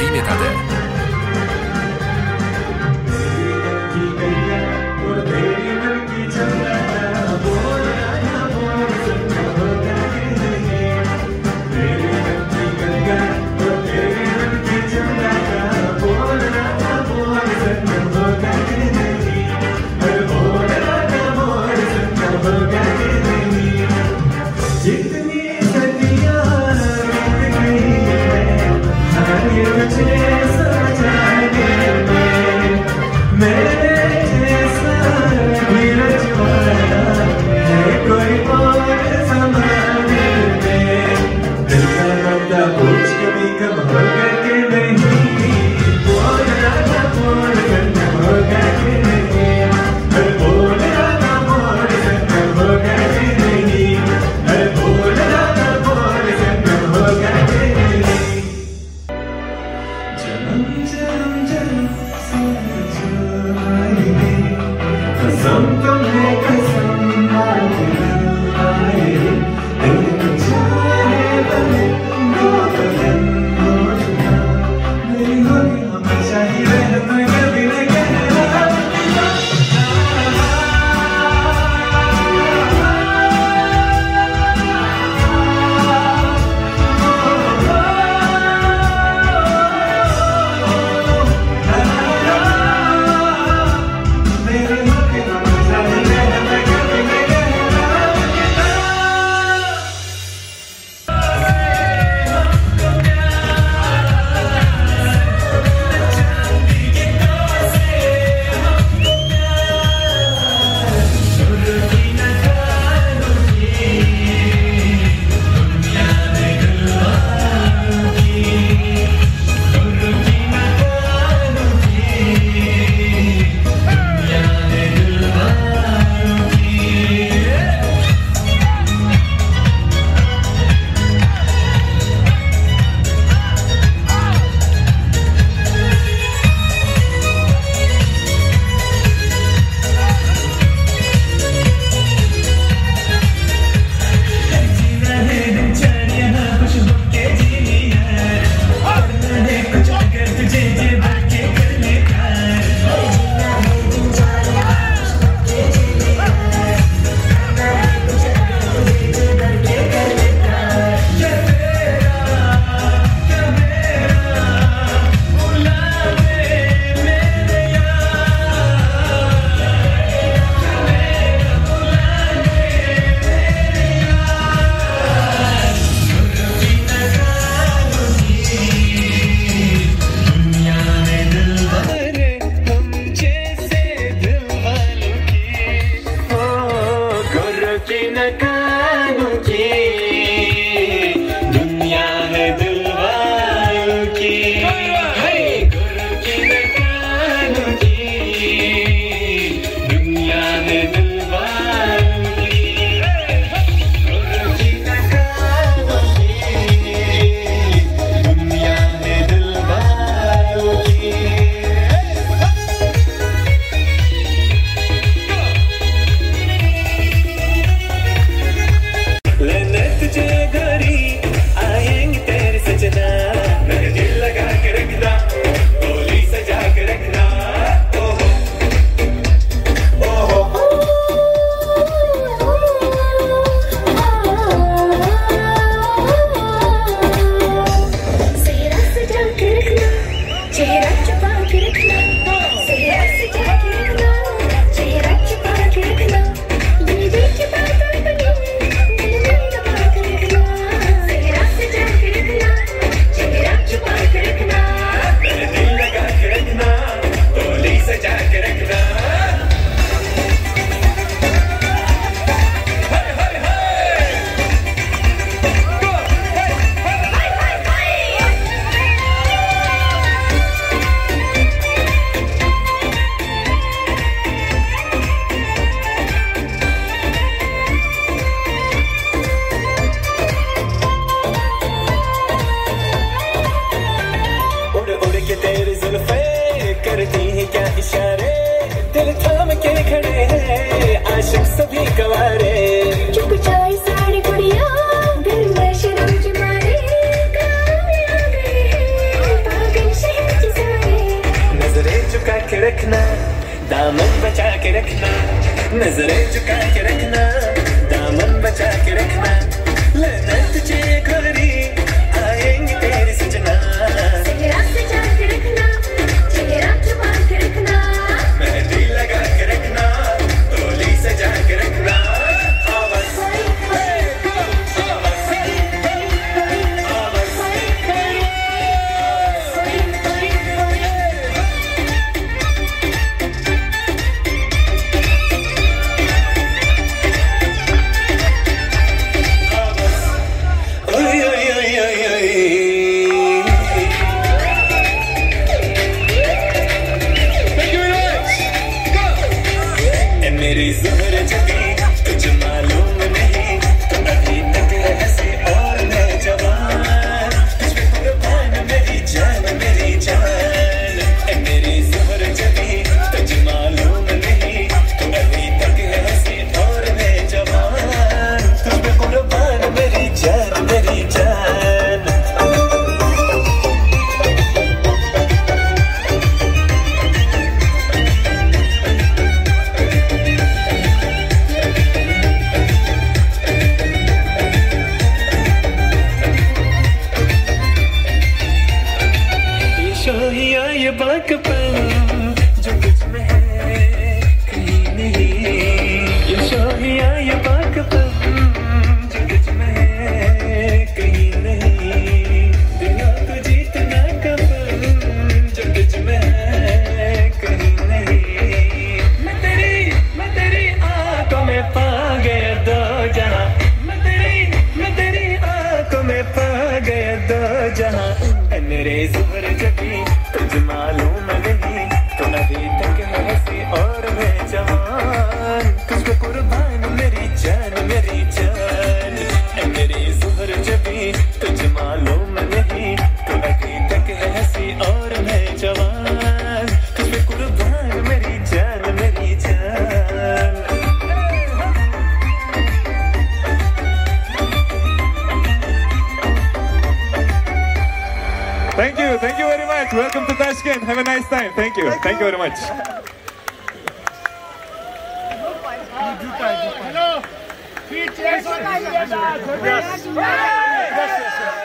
始めたで。 रखना, दामन बचा के रखना, नजरें झुका के रखना, दामन बचा के रखना, लेना तुझे गोरी आएंगे तेरे सजना, चेहरा सजा के रखना, चेहरा छुपा के रखना, मेहंदी लगा के रखना, डोली सजा के रखना। मेरी ज़ोहर जबी तुझे मालूम नहीं, तो अभी तक है हंसी और मैं जवान, तुझ पे कुर्बान मेरी जान मेरी जान। मेरी ज़ोहर जबी तुझे मालूम नहीं, तो अभी तक है हंसी और मैं जवान, तुझ पे कुर्बान मेरी जान मेरी जान। शोहिया ये बाकपन जो कुछ में है कहीं नहीं, ये शोहिया ये बाकपन जो कुछ में है कहीं नहीं, दिलों को जीतना कपन जो कुछ में है कहीं नहीं। मैं तेरी आंखों में पा गया दो जहां, मैं तेरी आंखों में पा गया दो जहां। मेरे ज़ोहर जबी तुझे मालूम नहीं, तो अभी तक है हंसी और मैं जवान, तुझ पे कुर्बान मेरी जान मेरी जान। मेरे ज़ोहर जबी तुझे मालूम नहीं, तो अभी तक है हंसी और मैं जवान, तुझ पे कुर्बान मेरी जान मेरी जान। Thank you very much. Welcome to Tashkent. Have a nice time. Thank you very much. Hello.